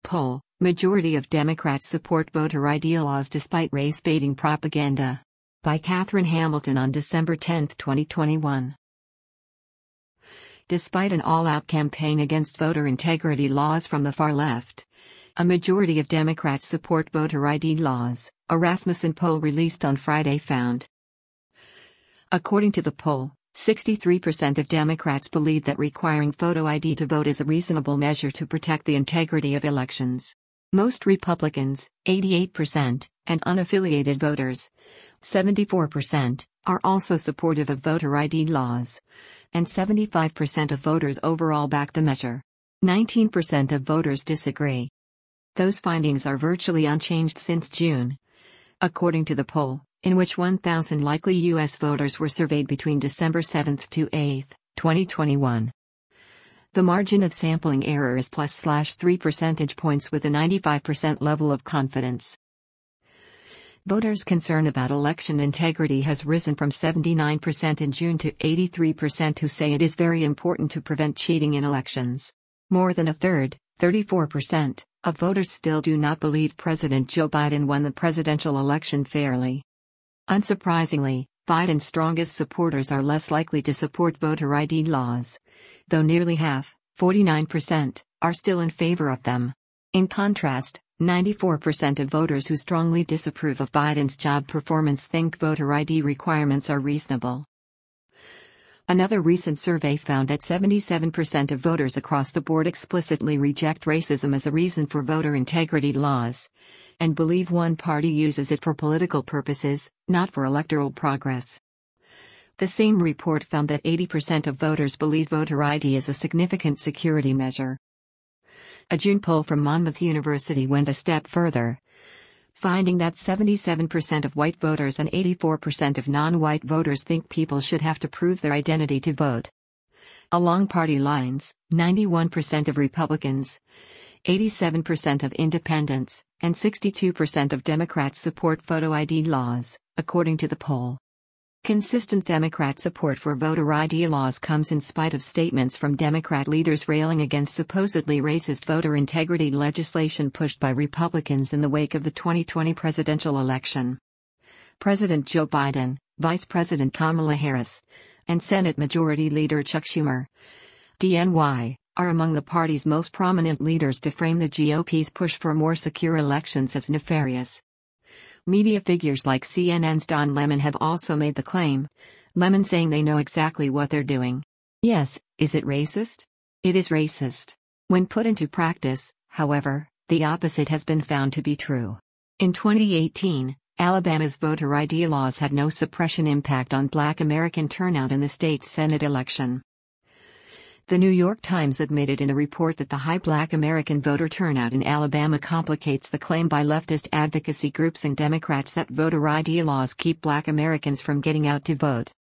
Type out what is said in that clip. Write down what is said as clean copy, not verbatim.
Poll: Majority of Democrats support voter ID laws despite race-baiting propaganda. By Catherine Hamilton on December 10, 2021. Despite an all-out campaign against voter integrity laws from the far left, a majority of Democrats support voter ID laws, a Rasmussen poll released on Friday found. According to the poll, 63% of Democrats believe that requiring photo ID to vote is a reasonable measure to protect the integrity of elections. Most Republicans, 88%, and unaffiliated voters, 74%, are also supportive of voter ID laws, and 75% of voters overall back the measure. 19% of voters disagree. Those findings are virtually unchanged since June. According to the poll, in which 1,000 likely U.S. voters were surveyed between December 7 to 8, 2021. The margin of sampling error is +/3 percentage points with a 95% level of confidence. Voters' concern about election integrity has risen from 79% in June to 83% who say it is very important to prevent cheating in elections. More than a third, 34%, of voters still do not believe President Joe Biden won the presidential election fairly. Unsurprisingly, Biden's strongest supporters are less likely to support voter ID laws, though nearly half, 49%, are still in favor of them. In contrast, 94% of voters who strongly disapprove of Biden's job performance think voter ID requirements are reasonable. Another recent survey found that 77% of voters across the board explicitly reject racism as a reason for voter integrity laws, and believe one party uses it for political purposes, not for electoral progress. The same report found that 80% of voters believe voter ID is a significant security measure. A June poll from Monmouth University went a step further, finding that 77% of white voters and 84% of non-white voters think people should have to prove their identity to vote. Along party lines, 91% of Republicans, 87% of independents, and 62% of Democrats support photo ID laws, according to the poll. Consistent Democrat support for voter ID laws comes in spite of statements from Democrat leaders railing against supposedly racist voter integrity legislation pushed by Republicans in the wake of the 2020 presidential election. President Joe Biden, Vice President Kamala Harris, and Senate Majority Leader Chuck Schumer, DNY, are among the party's most prominent leaders to frame the GOP's push for more secure elections as nefarious. Media figures like CNN's Don Lemon have also made the claim, Lemon saying they know exactly what they're doing. Yes, is it racist? It is racist. When put into practice, however, the opposite has been found to be true. In 2018, Alabama's voter ID laws had no suppression impact on Black American turnout in the state's Senate election. The New York Times admitted in a report that the high Black American voter turnout in Alabama complicates the claim by leftist advocacy groups and Democrats that voter ID laws keep Black Americans from getting out to vote.